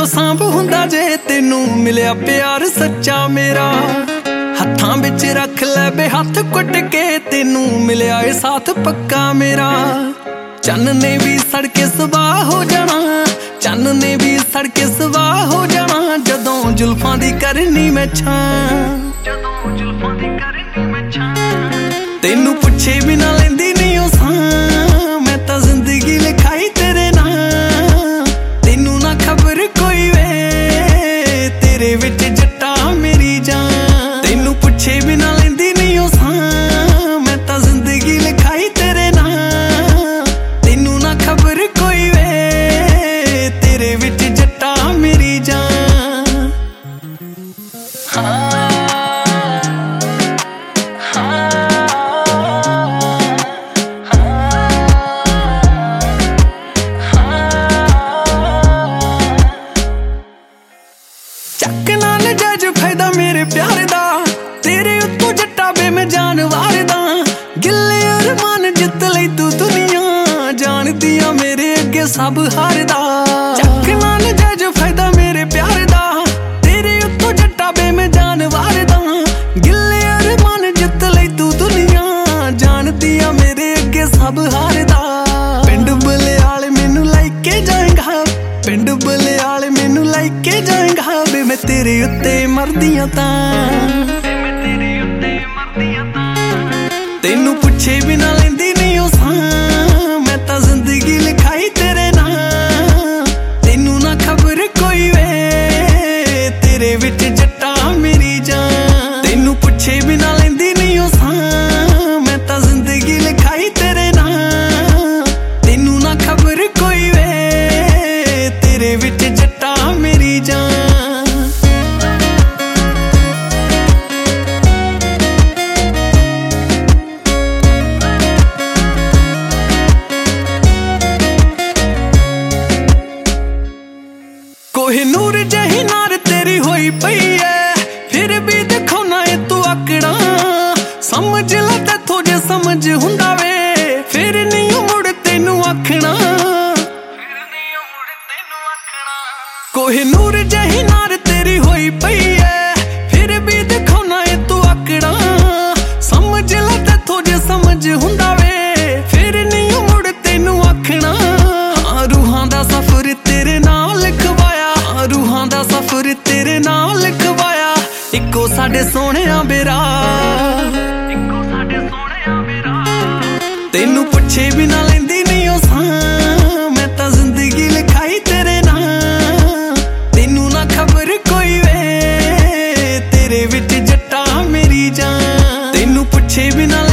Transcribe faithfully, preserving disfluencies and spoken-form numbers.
सांभ हुंदा जे तेनू मिलिया प्यार सच्चा मेरा। हत्थां विच रख लै बे हत्थ कुट के तेनू मिलिया ए साथ पक्का मेरा। चन्न ने भी सड़के सवाह हो जाना, चन्न ने भी सड़के सवाह हो जाना जदों जुल्फां दी करनी मैं छां, जदों जुल्फां दी करनी मैं छां। तेनू पुछे बिना लैंदी नहीं ओ सां, मैं तां जिंदगी लिखाई तेरे नां। तेनू ना खबर कोई वे तेरे विच जट्टा मेरी जान। तेनू पुछे बिना लैंदी नहीं ओ सां, मैं तां जिंदगी लिखाई तेरे नां। तेनू ना खबर कोई वे तेरे विच जट्टा मेरी जान। हाँ फायदा मेरे प्यार दा तेरे उत्तों जट्टा बे मैं जान वारदा। गिले अरमान जित लई तू दुनिया जानदियां मेरे अगे सब हारदा। चकना नजायज फायदा मेरे प्यार दा तेरे उत्तों जट्टा बे मैं जान वारदा। गिले अरमान जित लई तू दुनिया जानदियां मेरे अगे सब हारदा। पिंड बलियाल मैनू लाइके जाएगा, पिंड बलियाल मैनू लाइके जाएगा बे मैं तेरे उत्ते मरदियां तां। तेनू पुछे बिना लैंदी नहीं ओ सां, मैं तां जिंदगी लिखाई तेरे नां। तेनू ना खबर कोई वे तेरे विच जट्टा मेरी जान। तेनू पुछे बिना लैंदी नहीं ओ सां, मैं तां जिंदगी लिखाई तेरे नां। तेनू ना खबर कोई वे तेरे विच जट्टा मेरी जान। कोहिनूर जही नार तेरी होई पई है, फिर भी देखो ना ए तू आकड़ा। समझ ला तैथों जे समझ हुंदा वे फिर नहीं मुड़ तेनू आखना। कोहिनूर जही नार तेरी होई पई है, फिर भी देखो ना ए तू आकड़ा। समझ ला तैथों जे समझ हुंदा वे फिर नहीं मुड़ तेनू आखना। हाँ रूहां दा सफर तेरे नाल लिखवाया, रूहां दा सफर तेरे नाल लिखवाया। इक्को साडे सोहणिया बेरा, इक्को साडे सोहणिया बेरा। तेनू पुछे बिना लैंदी नहीं ओ सां, मैं तां जिंदगी लिखाई तेरे नां। तेनू ना खबर कोई वे तेरे विच जट्टा मेरी जान। तेनू पुछे बिना